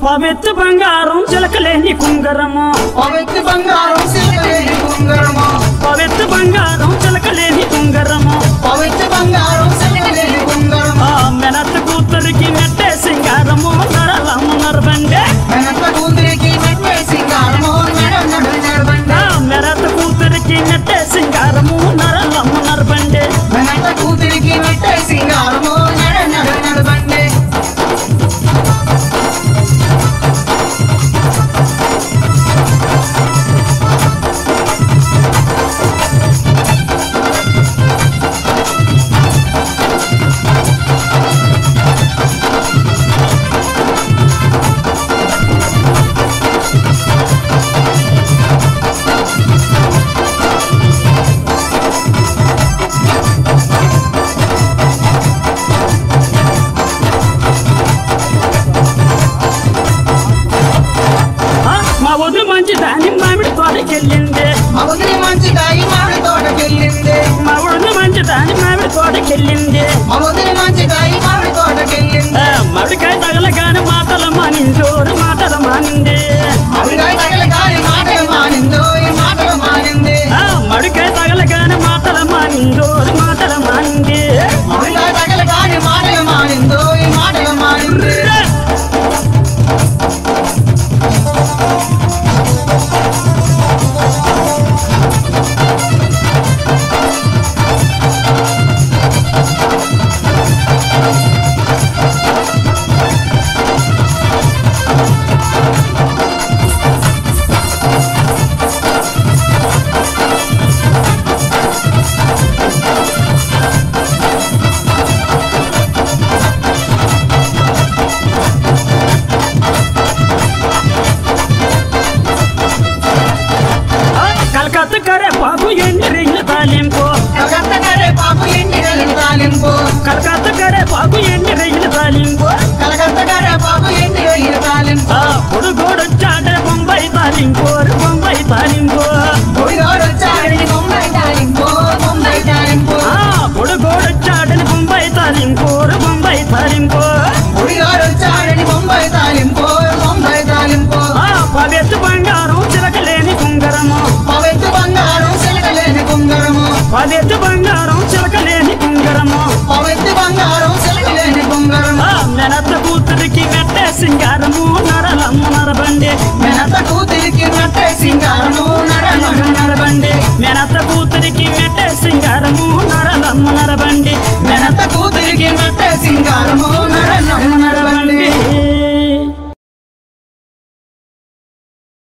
పవిత్ర బంగారం చిలకలేని కుంగరము పవిత్ర బంగారం చిలకలేని కుంగరము పవిత్ర బంగారం చిలకలేని కుంగరము పవిత్ర బంగారం చిలకలేని కుంగరము మెనత్త కూతురికి నెట్టే సింగారము నరలమ్మ నరబండే మెనత్త కూతురికి నెట్టే సింగారము నరబండే మెనత్త కూతురికి నెట్టే సింగారము నరలమ్మ నరబండే మెనత్త కూతురికి నెట్టే సింగారము నరబండే మా వదిలి మంచి దాని మామిడి తోటకెళ్ళింది మా వదిలి మంచి దాయి మామిడి తోటకెళ్ళింది మా వదిలి మంచి దాని మామిడి తోటకెళ్ళింది మా వదిలి మంచి దాయి మామిడి తోటకెళ్ళింది మామిడికాయ తగలగానే మాటలు మానిందోరు మాటలు మానింది మామిడికాయ తగలగానే మాటలు మానిందో ఈ మాటలు మానింది మామిడికాయ తగలగానే మాటలు మానిందోరు మాటలు మానింది మామిడికాయ తగలగానే మాటలు మానిందో ఈ మాటలు మానింది కలకత్తా కరే బాబు ఎండి రింగుల తాలింపు కలకత్తా కరే బాబు ఎండి రింగుల తాలింపు కలకత్తా కరే బాబు ఎండి రింగుల తాలింపు కలకత్తా కరే బాబు ఎండి రింగుల తాలింపు పొడుగోడొచ్చాడే బొంబాయి తాలింపు బొంబాయి తాలింపు పొడిగోడొచ్చాడని బొంబాయి తాలింపు బొంబాయి తాలింపు పొడుగోడొచ్చాడని బొంబాయి తాలింపు బొంబాయి తాలింపు పొడిగోడొచ్చాడని బొంబాయి తాలింపు బొంబాయి తాలింపు పవిత్ర బంగారం చిలకలేని కుంగరము పవిత్ర బంగారం చిలకలేని కుంగరము పవిత్ర బంగారం చిలకలేని కుంగరము పవిత్ర బంగారం చిలకలేని కుంగరము మెనత్త కూతురికి మెట్టే సింగారము నరలమ్మ నరబండి మెనత్త కూతురికి మెట్టే సింగారము నరబండి మెనత్త కూతురికి మెట్టే సింగారము నరలమ్మ నరబండి